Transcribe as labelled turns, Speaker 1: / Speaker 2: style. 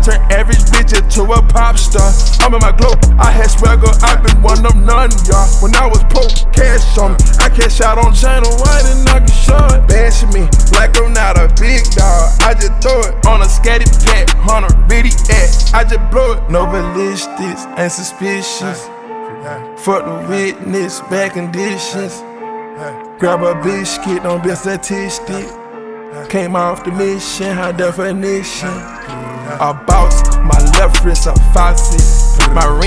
Speaker 1: Turn average bitch into a pop star. I'm in my glow, I had swagger, I been one of none, y'all. When I was broke, cash on me. I cash out on China White and I can show it. Bashing me like I'm not a big dog. I just throw it on a scatty pack, on a ready act. I just blow it. No ballistics, ain't suspicious. Fuck the witness, bad conditions. Grab a biscuit, don't be a statistic. Came off the mission, high definition. A boss, my left wrist a faucet. My ring